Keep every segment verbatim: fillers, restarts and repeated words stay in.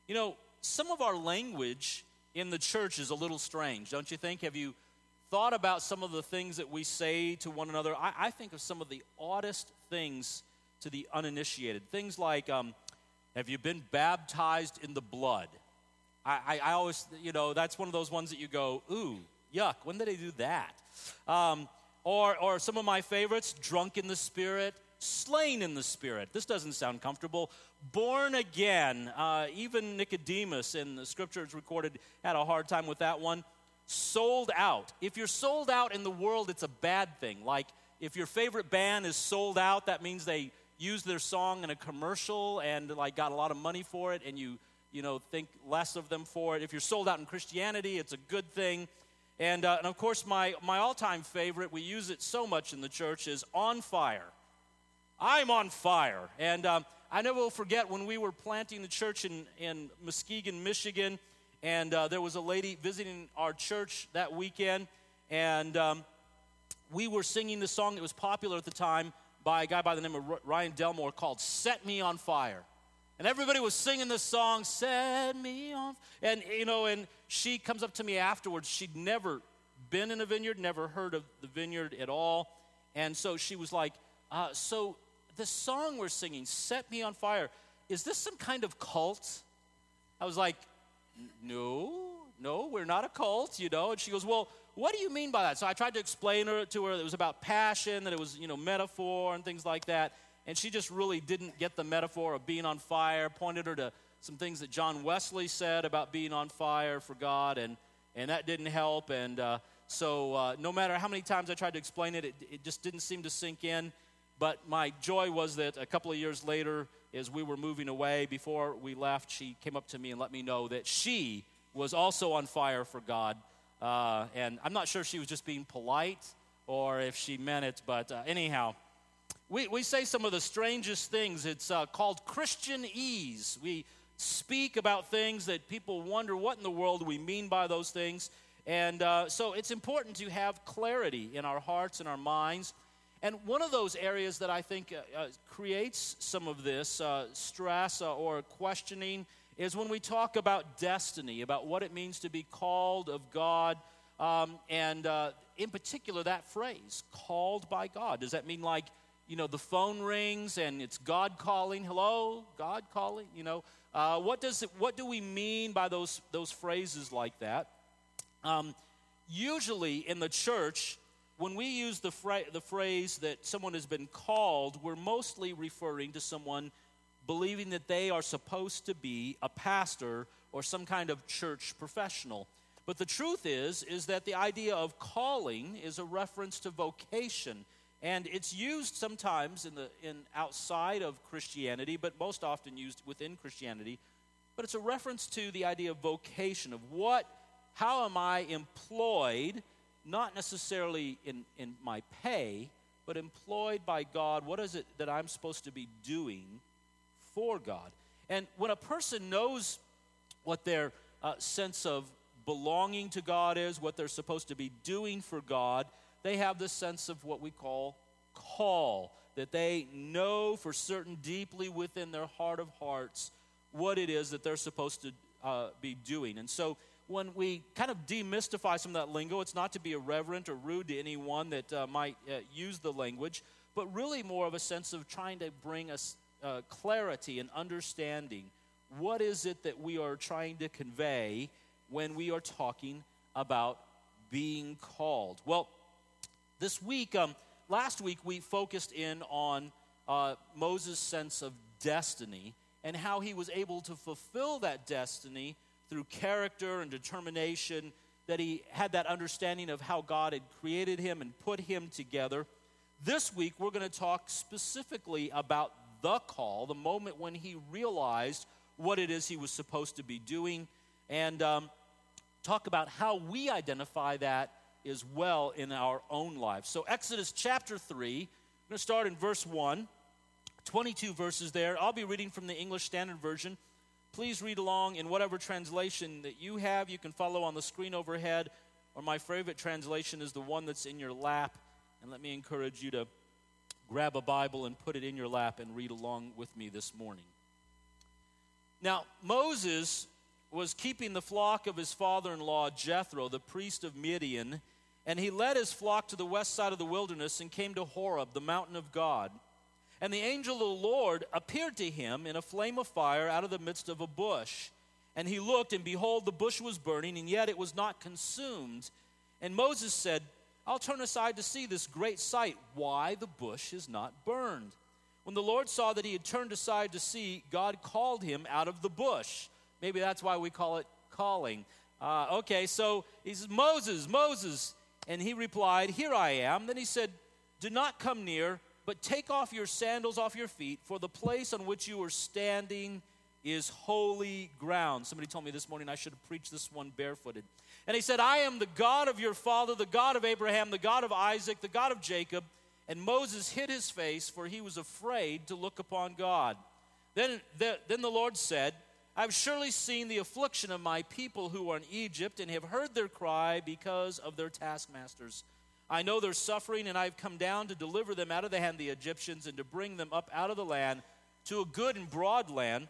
You know, some of our language in the church is a little strange, don't you think? Have you thought about some of the things that we say to one another? I, I think of some of the oddest things to the uninitiated. Things like, um, have you been baptized in the blood? I, I, I always, you know, that's one of those ones that you go, ooh, yuck, when did they do that? Um, or, or some of my favorites, drunk in the Spirit, slain in the Spirit. This doesn't sound comfortable. Born again. Uh, even Nicodemus in the scriptures recorded had a hard time with that one. Sold out. If you're sold out in the world, it's a bad thing. Like if your favorite band is sold out, that means they used their song in a commercial and like got a lot of money for it, and you you know think less of them for it. If you're sold out in Christianity, it's a good thing. And, uh, and of course, my, my all-time favorite, we use it so much in the church, is on fire. I'm on fire. And um, I never will forget when we were planting the church in, in Muskegon, Michigan, and uh, there was a lady visiting our church that weekend, and um, we were singing the song that was popular at the time by a guy by the name of Ryan Delmore called Set Me on Fire. And everybody was singing this song, Set Me on Fire. And, you know, and she comes up to me afterwards. She'd never been in a vineyard, never heard of the vineyard at all. And so she was like, uh, so the song we're singing, Set Me on Fire, is this some kind of cult? I was like, no, no, we're not a cult, you know. And she goes, well, what do you mean by that? So I tried to explain her, to her that it was about passion, that it was, you know, metaphor and things like that. And she just really didn't get the metaphor of being on fire, pointed her to some things that John Wesley said about being on fire for God, and, and that didn't help. And uh, so uh, no matter how many times I tried to explain it, it, it just didn't seem to sink in. But my joy was that a couple of years later, as we were moving away, before we left, she came up to me and let me know that she was also on fire for God. Uh, and I'm not sure if she was just being polite or if she meant it, but uh, anyhow, we, we say some of the strangest things. It's uh, called Christianese. We speak about things that people wonder what in the world we mean by those things. And uh, so it's important to have clarity in our hearts and our minds. And one of those areas that I think uh, uh, creates some of this uh, stress uh, or questioning is when we talk about destiny, about what it means to be called of God, um, and uh, in particular that phrase, called by God. Does that mean like, you know, the phone rings and it's God calling, hello, God calling, you know? Uh, what does it, what do we mean by those, those phrases like that? Um, usually in the church, when we use the, fra- the phrase that someone has been called, we're mostly referring to someone believing that they are supposed to be a pastor or some kind of church professional. But the truth is, is that the idea of calling is a reference to vocation. And it's used sometimes in the in outside of Christianity, but most often used within Christianity. But it's a reference to the idea of vocation, of what, how am I employed, not necessarily in, in my pay, but employed by God. What is it that I'm supposed to be doing for God? And when a person knows what their uh, sense of belonging to God is, what they're supposed to be doing for God, they have this sense of what we call call, that they know for certain deeply within their heart of hearts what it is that they're supposed to uh, be doing. And so when we kind of demystify some of that lingo, it's not to be irreverent or rude to anyone that uh, might uh, use the language, but really more of a sense of trying to bring us uh, clarity and understanding. What is it that we are trying to convey when we are talking about being called? Well, this week, um, last week we focused in on uh, Moses' sense of destiny and how he was able to fulfill that destiny through character and determination, that he had that understanding of how God had created him and put him together. This week we're going to talk specifically about the call, the moment when he realized what it is he was supposed to be doing, and um, talk about how we identify that as well in our own lives. So Exodus chapter three, I'm going to start in verse one, twenty-two verses there. I'll be reading from the English Standard Version. Please read along in whatever translation that you have. You can follow on the screen overhead, or my favorite translation is the one that's in your lap. And let me encourage you to grab a Bible and put it in your lap and read along with me this morning. Now, Moses was keeping the flock of his father-in-law Jethro, the priest of Midian, and he led his flock to the west side of the wilderness and came to Horeb, the mountain of God. And the angel of the Lord appeared to him in a flame of fire out of the midst of a bush. And he looked, and behold, the bush was burning, and yet it was not consumed. And Moses said, I'll turn aside to see this great sight, why the bush is not burned. When the Lord saw that he had turned aside to see, God called him out of the bush. Maybe that's why we call it calling. Uh, okay, so he says, Moses, Moses. And he replied, here I am. Then he said, do not come near, but take off your sandals off your feet, for the place on which you are standing is holy ground. Somebody told me this morning I should have preached this one barefooted. And he said, I am the God of your father, the God of Abraham, the God of Isaac, the God of Jacob. And Moses hid his face, for he was afraid to look upon God. Then the, then the Lord said, I've surely seen the affliction of my people who are in Egypt, and have heard their cry because of their taskmasters. I know their suffering, and I've come down to deliver them out of the hand of the Egyptians, and to bring them up out of the land to a good and broad land,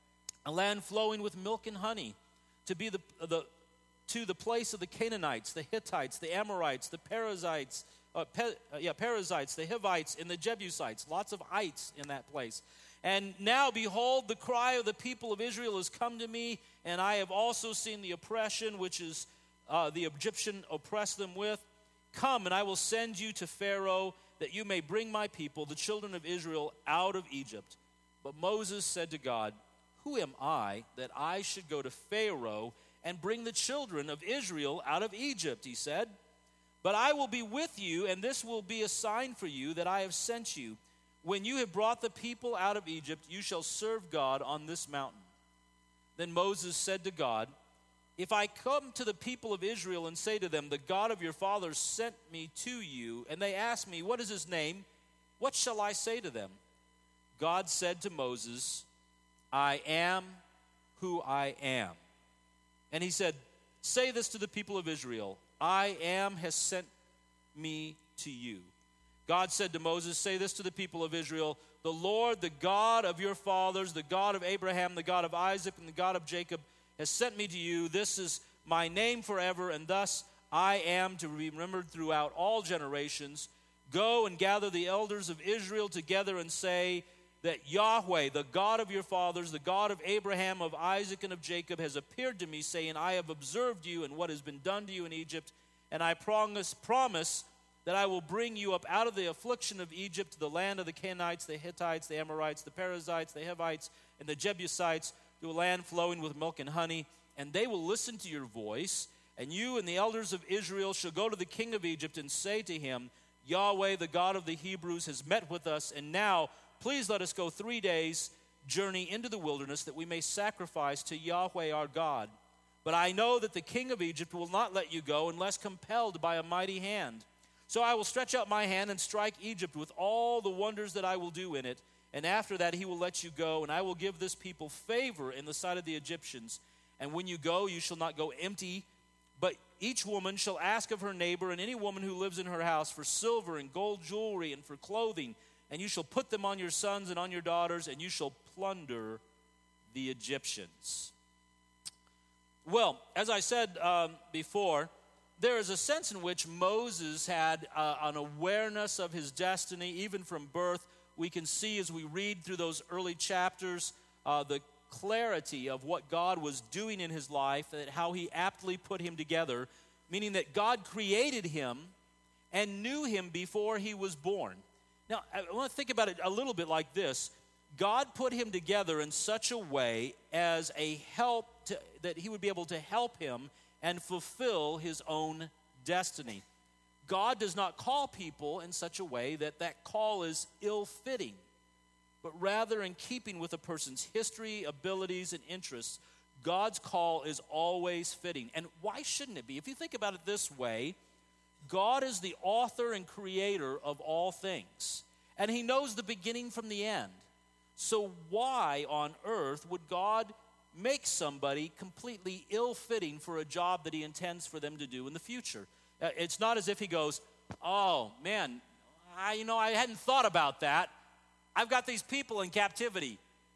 a land flowing with milk and honey, to be the, the to the place of the Canaanites, the Hittites, the Amorites, the Perizzites, uh, Pe, uh, yeah, Perizzites, the Hivites, and the Jebusites. Lots of ites in that place. And now, behold, the cry of the people of Israel has come to me, and I have also seen the oppression which is uh, the Egyptian oppressed them with. Come, and I will send you to Pharaoh, that you may bring my people, the children of Israel, out of Egypt. But Moses said to God, who am I that I should go to Pharaoh and bring the children of Israel out of Egypt, he said. But I will be with you, and this will be a sign for you that I have sent you. When you have brought the people out of Egypt, you shall serve God on this mountain. Then Moses said to God, if I come to the people of Israel and say to them, the God of your fathers sent me to you, and they ask me, what is his name? What shall I say to them? God said to Moses, I am who I am. And he said, say this to the people of Israel, I am has sent me to you. God said to Moses, say this to the people of Israel, the Lord, the God of your fathers, the God of Abraham, the God of Isaac, and the God of Jacob, has sent me to you. This is my name forever, and thus I am to be remembered throughout all generations. Go and gather the elders of Israel together and say that Yahweh, the God of your fathers, the God of Abraham, of Isaac, and of Jacob, has appeared to me, saying, I have observed you and what has been done to you in Egypt, and I promise, promise that I will bring you up out of the affliction of Egypt to the land of the Canaanites, the Hittites, the Amorites, the Perizzites, the Hivites, and the Jebusites, to a land flowing with milk and honey, and they will listen to your voice, and you and the elders of Israel shall go to the king of Egypt and say to him, Yahweh, the God of the Hebrews, has met with us, and now please let us go three days' journey into the wilderness, that we may sacrifice to Yahweh our God. But I know that the king of Egypt will not let you go unless compelled by a mighty hand. So I will stretch out my hand and strike Egypt with all the wonders that I will do in it, and after that he will let you go, and I will give this people favor in the sight of the Egyptians. And when you go, you shall not go empty, but each woman shall ask of her neighbor and any woman who lives in her house for silver and gold jewelry and for clothing, and you shall put them on your sons and on your daughters, and you shall plunder the Egyptians. Well, as I said um, before, there is a sense in which Moses had uh, an awareness of his destiny, even from birth. We can see as we read through those early chapters uh, the clarity of what God was doing in his life, and how he aptly put him together, meaning that God created him and knew him before he was born. Now, I want to think about it a little bit like this. God put him together in such a way as a help to, that he would be able to help him and fulfill his own destiny. God does not call people in such a way that that call is ill-fitting, but rather in keeping with a person's history, abilities, and interests. God's call is always fitting. And why shouldn't it be? If you think about it this way, God is the author and creator of all things, and he knows the beginning from the end. So why on earth would God make somebody completely ill-fitting for a job that he intends for them to do in the future? Uh, it's not as if he goes, oh, man, I, you know, I hadn't thought about that. I've got these people in captivity.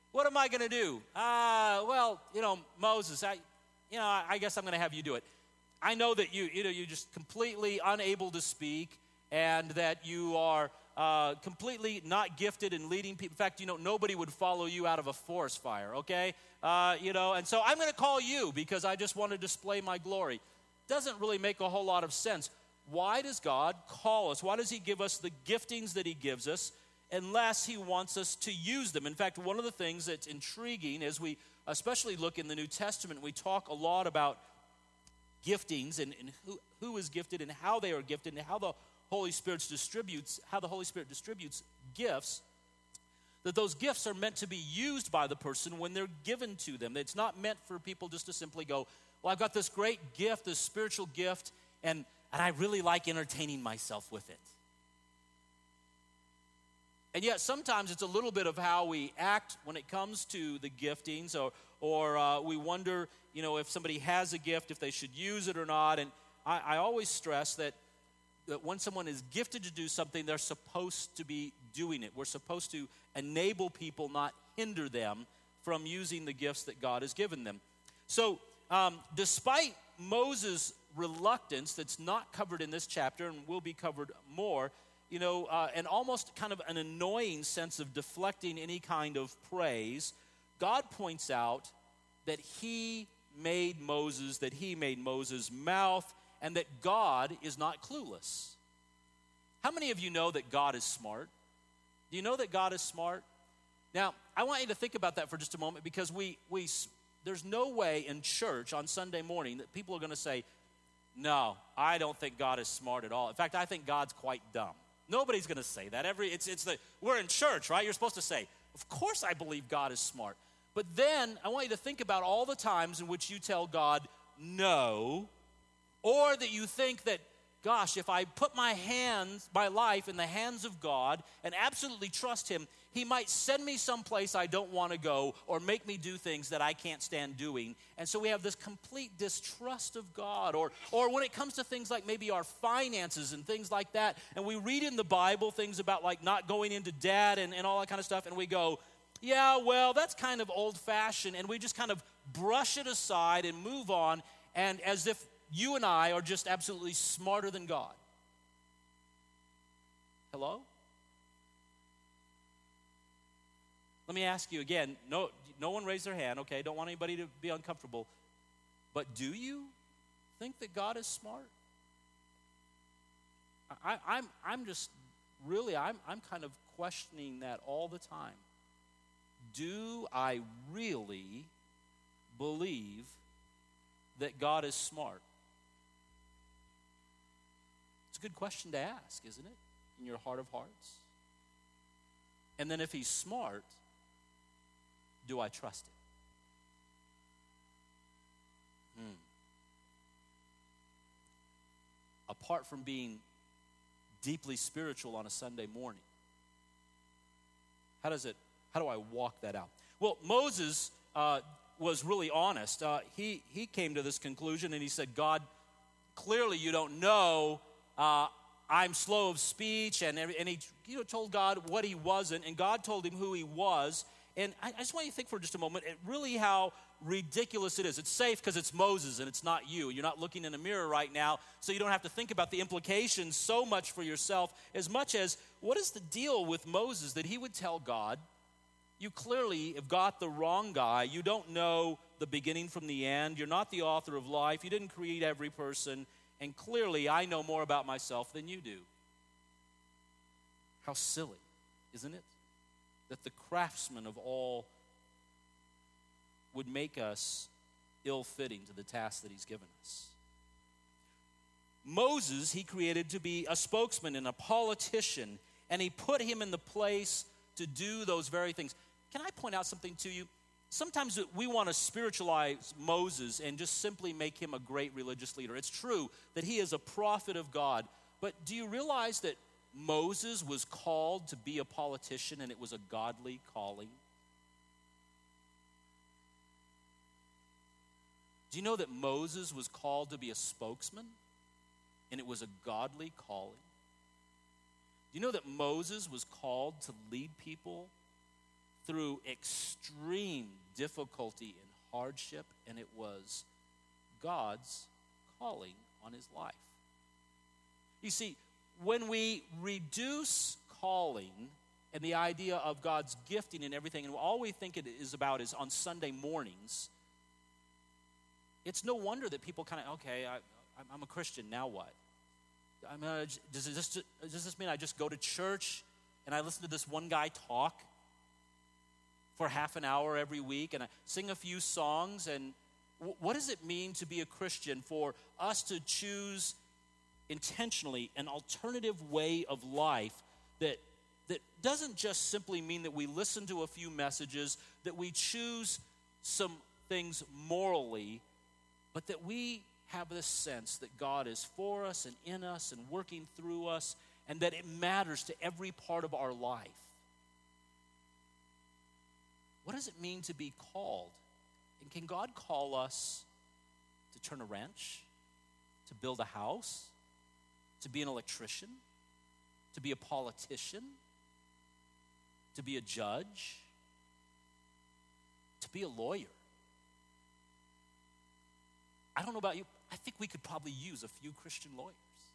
What am I going to do? Uh, well, you know, Moses, I, you know, I, I guess I'm going to have you do it. I know that you, you know, you're just completely unable to speak, and that you are uh, completely not gifted in leading people. In fact, you know, nobody would follow you out of a forest fire, okay? Uh, you know, and so I'm going to call you because I just want to display my glory. Doesn't really make a whole lot of sense. Why does God call us? Why does he give us the giftings that he gives us unless he wants us to use them? In fact, one of the things that's intriguing as we especially look in the New Testament, we talk a lot about giftings and, and who, who is gifted and how they are gifted and how the Holy Spirit distributes, how the Holy Spirit distributes gifts, that those gifts are meant to be used by the person when they're given to them. It's not meant for people just to simply go, well, I've got this great gift, this spiritual gift, and, and I really like entertaining myself with it. And yet sometimes it's a little bit of how we act when it comes to the giftings, or, or uh, we wonder, you know, if somebody has a gift, if they should use it or not. And I, I always stress that, that when someone is gifted to do something, they're supposed to be doing it. We're supposed to enable people, not hinder them from using the gifts that God has given them. So um, despite Moses' reluctance, that's not covered in this chapter and will be covered more, you know, uh, and almost kind of an annoying sense of deflecting any kind of praise, God points out that he made Moses, that he made Moses' mouth, and that God is not clueless. How many of you know that God is smart? Do you know that God is smart? Now, I want you to think about that for just a moment, because we we there's no way in church on Sunday morning that people are going to say, no, I don't think God is smart at all. In fact, I think God's quite dumb. Nobody's going to say that. Every it's it's the we're in church, right? You're supposed to say, of course I believe God is smart. But then I want you to think about all the times in which you tell God no, or that you think that, gosh, if I put my hands, my life in the hands of God and absolutely trust him, he might send me someplace I don't want to go or make me do things that I can't stand doing. And so we have this complete distrust of God. Or, or when it comes to things like maybe our finances and things like that, and we read in the Bible things about like not going into debt and, and all that kind of stuff, and we go, yeah, well, that's kind of old-fashioned, and we just kind of brush it aside and move on, and as if you and I are just absolutely smarter than God. Hello? Let me ask you again. No, no one raised their hand, okay? Don't want anybody to be uncomfortable. But do you think that God is smart? I, I'm, I'm just really, I'm, I'm kind of questioning that all the time. Do I really believe that God is smart? It's a good question to ask, isn't it? In your heart of hearts. And then if he's smart, do I trust him? Hmm. Apart from being deeply spiritual on a Sunday morning, how does it, how do I walk that out? Well, Moses uh, was really honest. Uh, he, he came to this conclusion and he said, God, clearly you don't know. Uh, I'm slow of speech, and, and he you know, told God what he wasn't, and God told him who he was. And I, I just want you to think for just a moment, at really how ridiculous it is. It's safe because it's Moses and it's not you. You're not looking in a mirror right now, so you don't have to think about the implications so much for yourself, as much as what is the deal with Moses that he would tell God, you clearly have got the wrong guy. You don't know the beginning from the end. You're not the author of life. You didn't create every person. And clearly, I know more about myself than you do. How silly, isn't it? That the craftsman of all would make us ill-fitting to the task that he's given us. Moses, he created to be a spokesman and a politician, and he put him in the place to do those very things. Can I point out something to you? Sometimes we want to spiritualize Moses and just simply make him a great religious leader. It's true that he is a prophet of God, but do you realize that Moses was called to be a politician and it was a godly calling? Do you know that Moses was called to be a spokesman and it was a godly calling? Do you know that Moses was called to lead people through extreme difficulty and hardship, and it was God's calling on his life. You see, when we reduce calling and the idea of God's gifting and everything, and all we think it is about is on Sunday mornings, it's no wonder that people kind of, okay, I, I'm a Christian, now what? I mean, does, this, does this mean I just go to church and I listen to this one guy talk for half an hour every week and I sing a few songs? And w- what does it mean to be a Christian, for us to choose intentionally an alternative way of life that that doesn't just simply mean that we listen to a few messages, that we choose some things morally, but that we have this sense that God is for us and in us and working through us, and that it matters to every part of our life. What does it mean to be called? And can God call us to turn a wrench, to build a house, to be an electrician, to be a politician, to be a judge, to be a lawyer? I don't know about you. I think we could probably use a few Christian lawyers.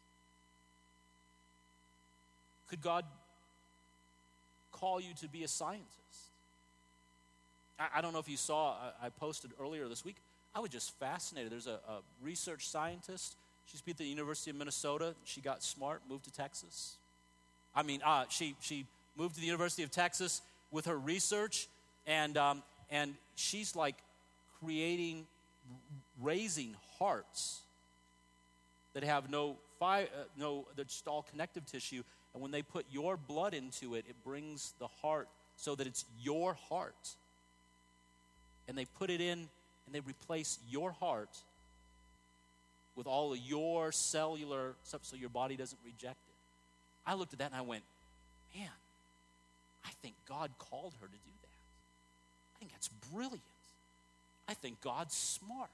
Could God call you to be a scientist? I, I don't know if you saw, I, I posted earlier this week. I was just fascinated. There's a, a research scientist. She's at the University of Minnesota. She got smart, moved to Texas. I mean, uh, she she moved to the University of Texas with her research, and um, and she's like creating, raising hearts that have no fi- uh, no, they're just all connective tissue. And when they put your blood into it, it brings the heart so that it's your heart. And they put it in, and they replace your heart with all of your cellular stuff so your body doesn't reject it. I looked at that and I went, man, I think God called her to do that. I think that's brilliant. I think God's smart.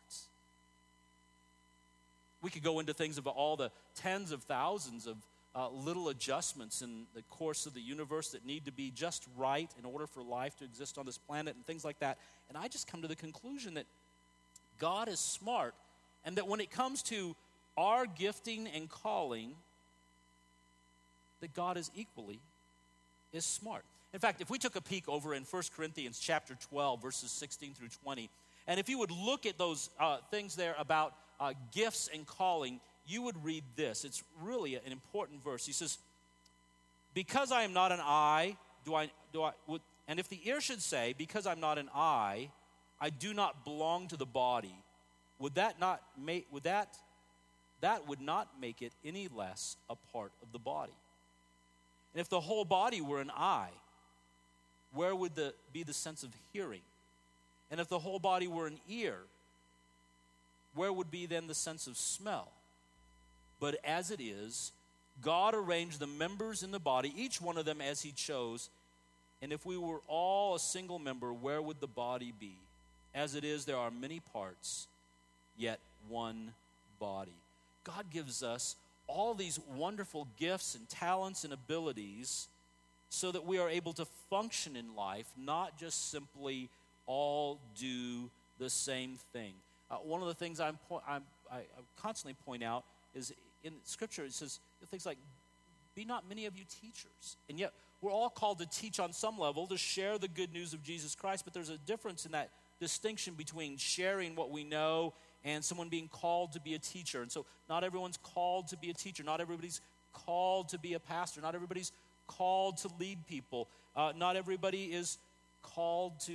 We could go into things about all the tens of thousands of uh, little adjustments in the course of the universe that need to be just right in order for life to exist on this planet and things like that. And I just come to the conclusion that God is smart, and that when it comes to our gifting and calling, that God is equally is smart. In fact, if we took a peek over in First Corinthians chapter twelve, verses sixteen through twenty, and if you would look at those uh, things there about uh, gifts and calling, you would read this. It's really an important verse. He says, because I am not an eye, do I, do I, would, and if the ear should say, because I'm not an eye, I do not belong to the body, would that not make, would that, that would not make it any less a part of the body. And if the whole body were an eye, where would the, be the sense of hearing? And if the whole body were an ear, where would be then the sense of smell? But as it is, God arranged the members in the body, each one of them as he chose. And if we were all a single member, where would the body be? As it is, there are many parts, yet one body. God gives us all these wonderful gifts and talents and abilities so that we are able to function in life, not just simply all do the same thing. Uh, one of the things I'm, po- I'm, I, I constantly point out is in Scripture, it says things like, be not many of you teachers. And yet, we're all called to teach on some level, to share the good news of Jesus Christ, but there's a difference in that distinction between sharing what we know and someone being called to be a teacher. And so not everyone's called to be a teacher. Not everybody's called to be a pastor. Not everybody's called to lead people. Uh, not everybody is called to,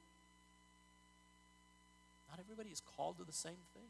not everybody is called to the same thing.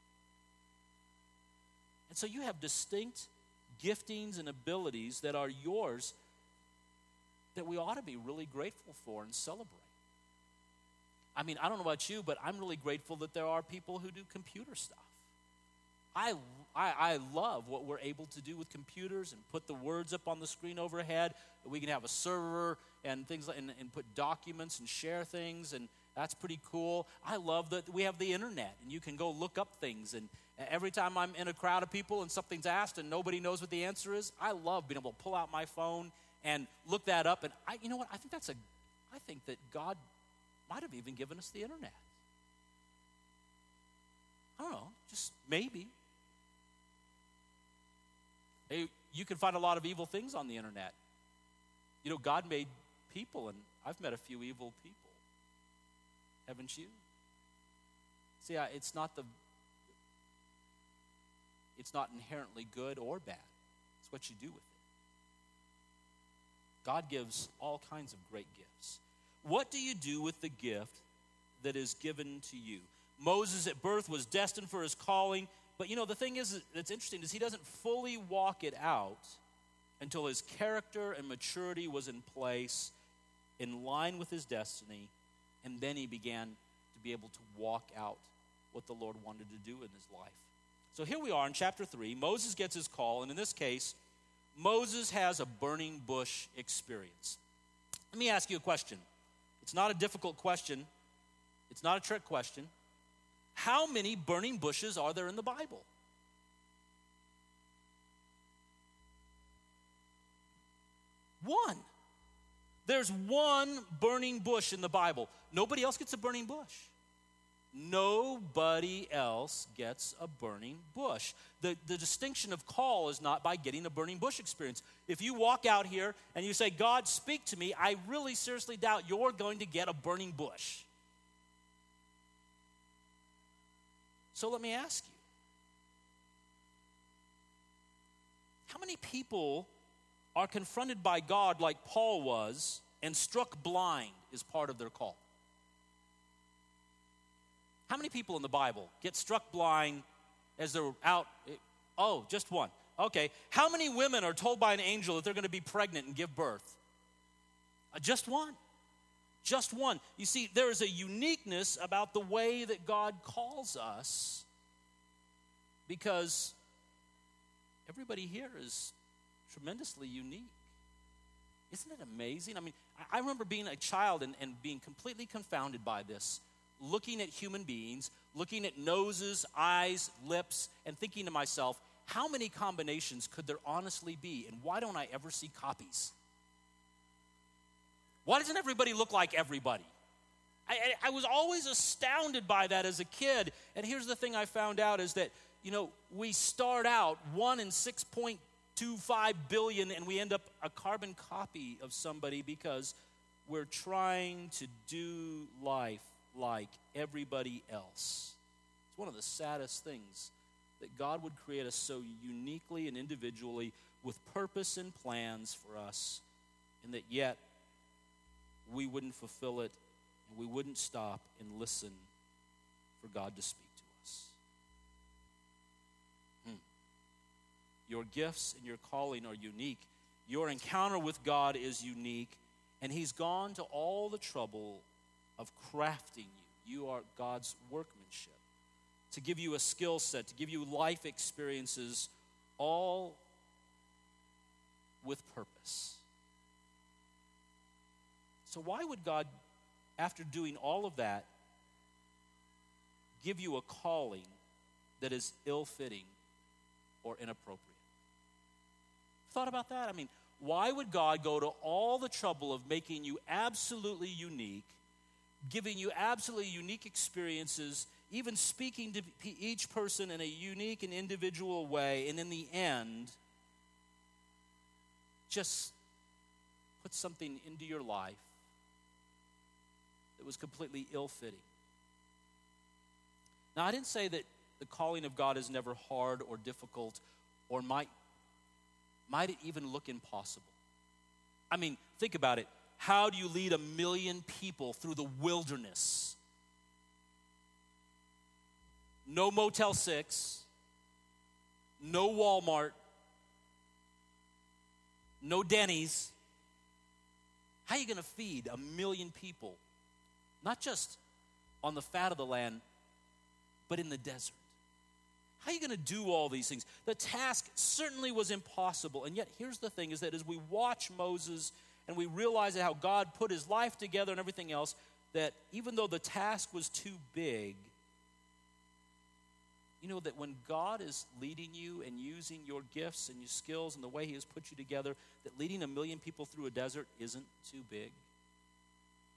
And so you have distinct giftings and abilities that are yours that we ought to be really grateful for and celebrate. I mean, I don't know about you, but I'm really grateful that there are people who do computer stuff. I, I, I love what we're able to do with computers and put the words up on the screen overhead. We can have a server and things like, and, and put documents and share things, and that's pretty cool. I love that we have the internet, and you can go look up things. And every time I'm in a crowd of people and something's asked and nobody knows what the answer is, I love being able to pull out my phone and look that up. And I, you know what? I think that's a, I think that God might have even given us the internet. I don't know, just maybe. Hey, you can find a lot of evil things on the internet. You know, God made people, and I've met a few evil people. Haven't you? See, I, it's not the, it's not inherently good or bad. It's what you do with it. God gives all kinds of great gifts. What do you do with the gift that is given to you? Moses at birth was destined for his calling, but you know, the thing is that's interesting is he doesn't fully walk it out until his character and maturity was in place, in line with his destiny, and then he began to be able to walk out what the Lord wanted to do in his life. So here we are in chapter three. Moses gets his call, and in this case, Moses has a burning bush experience. Let me ask you a question. It's not a difficult question. It's not a trick question. How many burning bushes are there in the Bible? One. There's one burning bush in the Bible. Nobody else gets a burning bush. Nobody else gets a burning bush. The, the distinction of call is not by getting a burning bush experience. If you walk out here and you say, God, speak to me, I really seriously doubt you're going to get a burning bush. So let me ask you, how many people are confronted by God like Paul was and struck blind is part of their call? How many people in the Bible get struck blind as they're out? Oh, just one. Okay. How many women are told by an angel that they're going to be pregnant and give birth? Uh, just one. Just one. You see, there is a uniqueness about the way that God calls us because everybody here is tremendously unique. Isn't it amazing? I mean, I remember being a child and, and being completely confounded by this, looking at human beings, looking at noses, eyes, lips, and thinking to myself, how many combinations could there honestly be, and why don't I ever see copies? Why doesn't everybody look like everybody? I, I, I was always astounded by that as a kid, and here's the thing I found out is that, you know, we start out one in six point two five billion, and we end up a carbon copy of somebody because we're trying to do life like everybody else. It's one of the saddest things that God would create us so uniquely and individually with purpose and plans for us, and that yet we wouldn't fulfill it and we wouldn't stop and listen for God to speak to us. Hmm. Your gifts and your calling are unique. Your encounter with God is unique, and He's gone to all the trouble of crafting you. You are God's workmanship, to give you a skill set, to give you life experiences, all with purpose. So why would God, after doing all of that, give you a calling that is ill-fitting or inappropriate? Thought about that? I mean, why would God go to all the trouble of making you absolutely unique, giving you absolutely unique experiences, even speaking to each person in a unique and individual way, and in the end, just put something into your life that was completely ill-fitting? Now, I didn't say that the calling of God is never hard or difficult or might, might it even look impossible. I mean, think about it. How do you lead a million people through the wilderness? No Motel six, no Walmart, no Denny's. How are you going to feed a million people? Not just on the fat of the land, but in the desert. How are you going to do all these things? The task certainly was impossible. And yet, here's the thing, is that as we watch Moses and we realize how God put his life together and everything else, that even though the task was too big, you know that when God is leading you and using your gifts and your skills and the way he has put you together, that leading a million people through a desert isn't too big.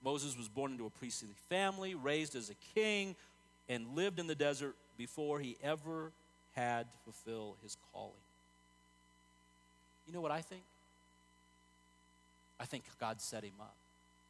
Moses was born into a priestly family, raised as a king, and lived in the desert before he ever had to fulfill his calling. You know what I think? I think God set him up.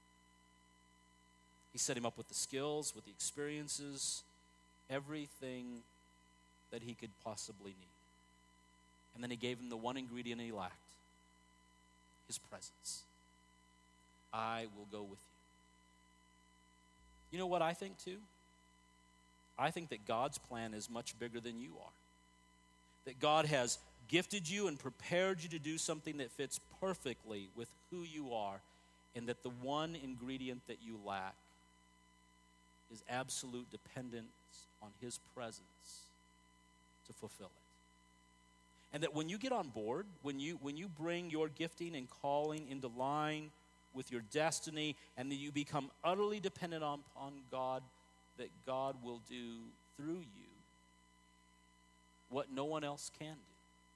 He set him up with the skills, with the experiences, everything that he could possibly need. And then he gave him the one ingredient he lacked, his presence. I will go with you. You know what I think too? I think that God's plan is much bigger than you are. That God has gifted you and prepared you to do something that fits perfectly with who you are, and that the one ingredient that you lack is absolute dependence on his presence to fulfill it. And that when you get on board, when you when you bring your gifting and calling into line with your destiny, and that you become utterly dependent on, on God, that God will do through you what no one else can do.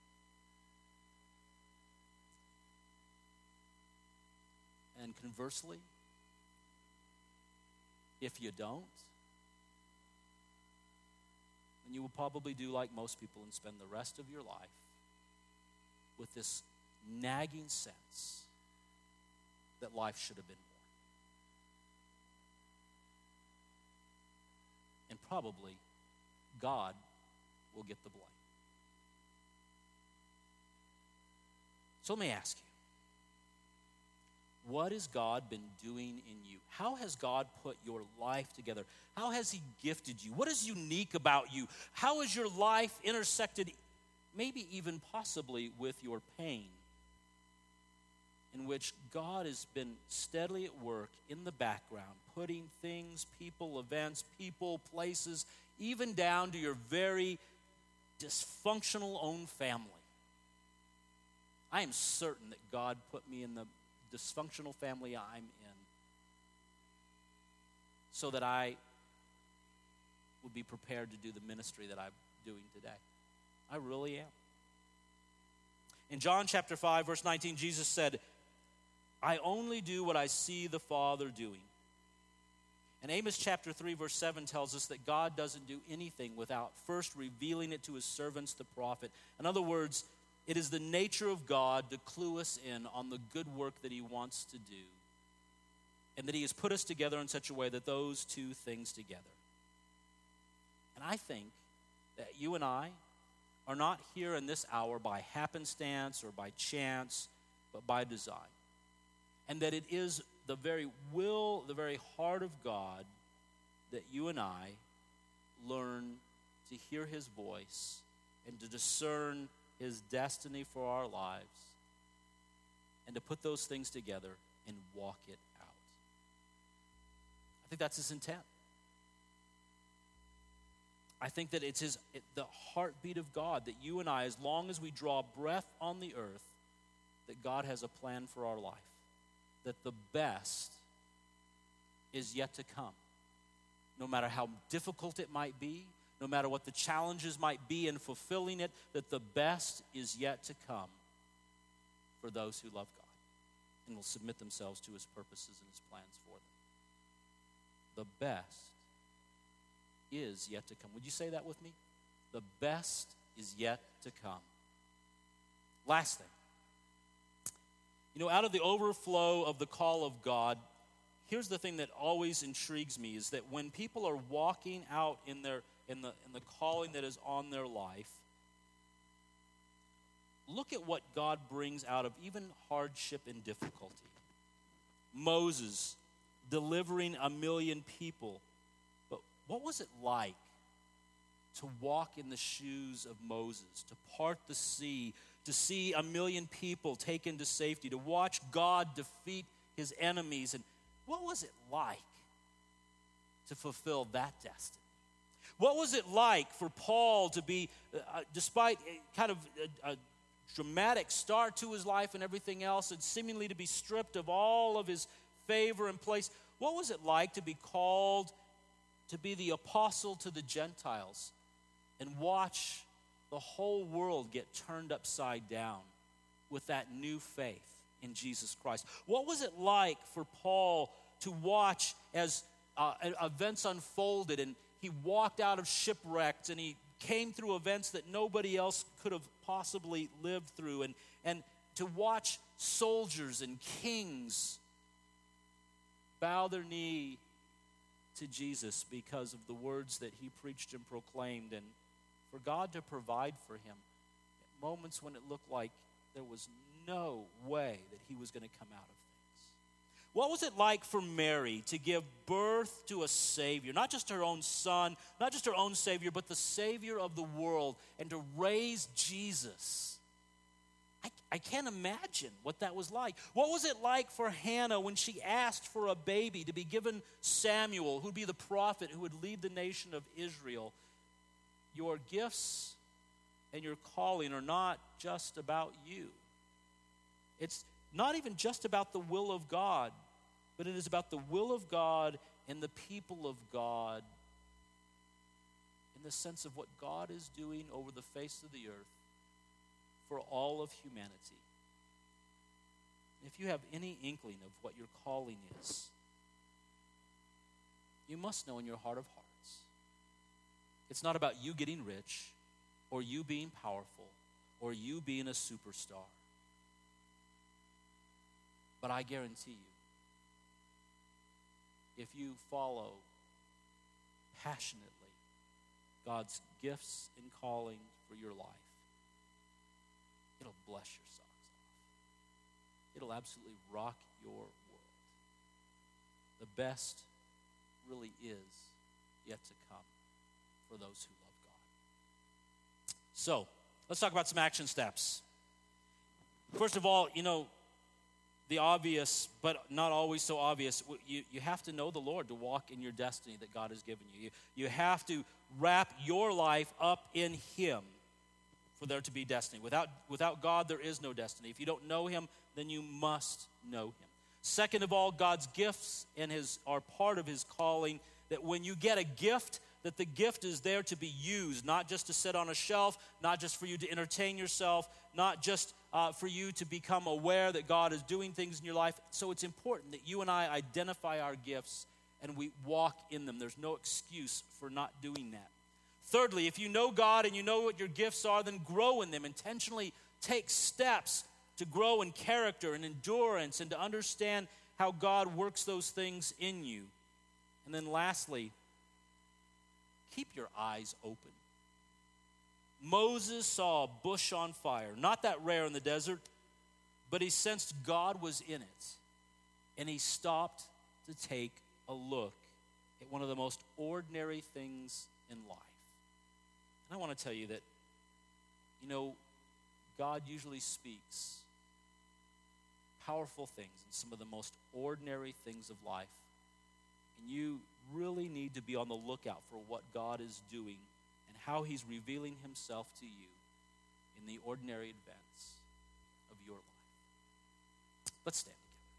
And conversely, if you don't, then you will probably do like most people and spend the rest of your life with this nagging sense that life should have been more. And probably God will get the blame. So let me ask you, what has God been doing in you? How has God put your life together? How has he gifted you? What is unique about you? How has your life intersected, maybe even possibly with your pain, in which God has been steadily at work in the background, putting things, people, events, people, places, even down to your very dysfunctional own family. I am certain that God put me in the dysfunctional family I'm in so that I would be prepared to do the ministry that I'm doing today. I really am. In John chapter five, verse nineteen, Jesus said, I only do what I see the Father doing. And Amos chapter three, verse seven tells us that God doesn't do anything without first revealing it to his servants, the prophet. In other words, it is the nature of God to clue us in on the good work that he wants to do, and that he has put us together in such a way that those two things together. And I think that you and I are not here in this hour by happenstance or by chance, but by design. And that it is the very will, the very heart of God that you and I learn to hear his voice and to discern his destiny for our lives, and to put those things together and walk it out. I think that's his intent. I think that it's his it, the heartbeat of God, that you and I, as long as we draw breath on the earth, that God has a plan for our life, that the best is yet to come. No matter how difficult it might be, no matter what the challenges might be in fulfilling it, that the best is yet to come for those who love God and will submit themselves to his purposes and his plans for them. The best is yet to come. Would you say that with me? The best is yet to come. Last thing. You know, out of the overflow of the call of God, here's the thing that always intrigues me, is that when people are walking out in their in the in the calling that is on their life, look at what God brings out of even hardship and difficulty. Moses delivering a million people. But what was it like to walk in the shoes of Moses, to part the sea, to see a million people taken to safety, to watch God defeat his enemies? And what was it like to fulfill that destiny? What was it like for Paul to be, uh, despite a, kind of a, a dramatic start to his life and everything else, and seemingly to be stripped of all of his favor and place, what was it like to be called to be the apostle to the Gentiles and watch the whole world get turned upside down with that new faith in Jesus Christ? What was it like for Paul to watch as uh, events unfolded, and he walked out of shipwrecks, and he came through events that nobody else could have possibly lived through, and, and to watch soldiers and kings bow their knee to Jesus because of the words that he preached and proclaimed, and for God to provide for him at moments when it looked like there was no way that he was going to come out of things. What was it like for Mary to give birth to a Savior, not just her own son, not just her own Savior, but the Savior of the world, and to raise Jesus? I, I can't imagine what that was like. What was it like for Hannah when she asked for a baby to be given Samuel, who'd be the prophet who would lead the nation of Israel? Your gifts and your calling are not just about you. It's not even just about the will of God, but it is about the will of God and the people of God in the sense of what God is doing over the face of the earth for all of humanity. If you have any inkling of what your calling is, you must know in your heart of hearts, it's not about you getting rich or you being powerful or you being a superstar. But I guarantee you, if you follow passionately God's gifts and calling for your life, it'll bless your socks off. It'll absolutely rock your world. The best really is yet to come for those who love God. So, let's talk about some action steps. First of all, you know, the obvious, but not always so obvious, you, you have to know the Lord to walk in your destiny that God has given you. you. You have to wrap your life up in Him for there to be destiny. Without, without God, there is no destiny. If you don't know Him, then you must know Him. Second of all, God's gifts and his are part of His calling, that when you get a gift, that the gift is there to be used, not just to sit on a shelf, not just for you to entertain yourself, not just uh, for you to become aware that God is doing things in your life. So it's important that you and I identify our gifts and we walk in them. There's no excuse for not doing that. Thirdly, if you know God and you know what your gifts are, then grow in them. Intentionally take steps to grow in character and endurance and to understand how God works those things in you. And then lastly, keep your eyes open. Moses saw a bush on fire, not that rare in the desert, but he sensed God was in it. And he stopped to take a look at one of the most ordinary things in life. And I want to tell you that, you know, God usually speaks powerful things in some of the most ordinary things of life. And you really need to be on the lookout for what God is doing and how He's revealing Himself to you in the ordinary events of your life. Let's stand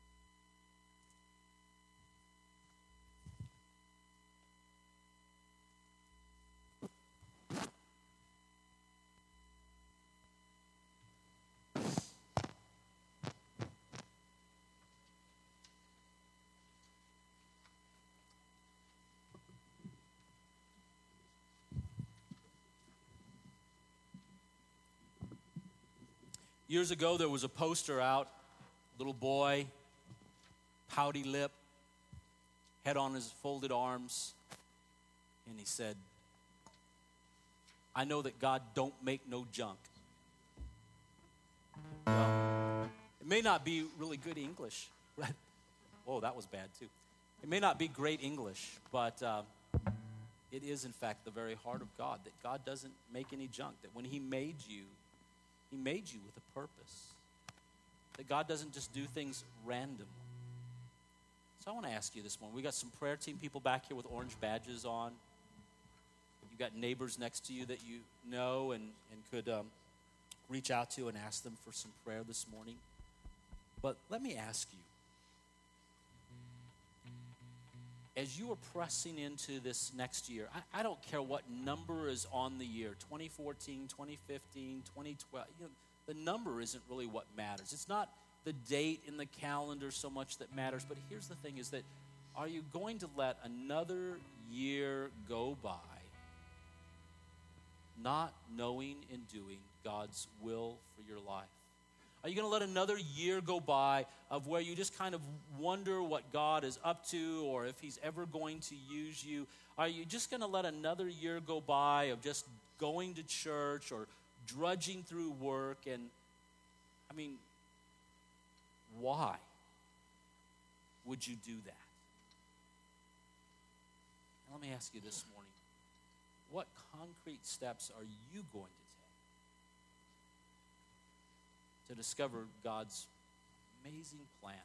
Years ago, there was a poster out, little boy, pouty lip, head on his folded arms, and he said, "I know that God don't make no junk." Well, it may not be really good English, right? Whoa, that was bad too. It may not be great English, but uh, it is in fact the very heart of God, that God doesn't make any junk, that when He made you, He made you with a purpose. That God doesn't just do things randomly. So I want to ask you this morning. We got some prayer team people back here with orange badges on. You've got neighbors next to you that you know and, and could um, reach out to and ask them for some prayer this morning. But let me ask you, as you are pressing into this next year, I, I don't care what number is on the year, twenty fourteen, twenty fifteen, twenty twelve, you know, the number isn't really what matters. It's not the date in the calendar so much that matters, but here's the thing is that Are you going to let another year go by not knowing and doing God's will for your life? Are you going to let another year go by of where you just kind of wonder what God is up to or if he's ever going to use you? Are you just going to let another year go by of just going to church or drudging through work? And, I mean, why would you do that? Now, let me ask you this morning, what concrete steps are you going to take to discover God's amazing plan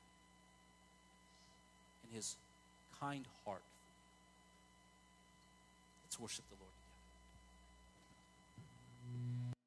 and his kind heart? Let's worship the Lord.